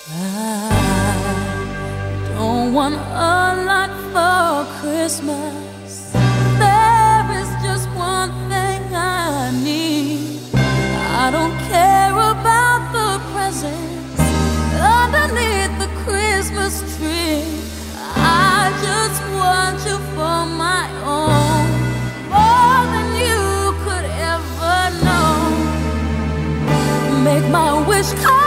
I don't want a lot for Christmas. There is just one thing I need. I don't care about the presents underneath the Christmas tree. I just want you for my own, more than you could ever know. Make my wish come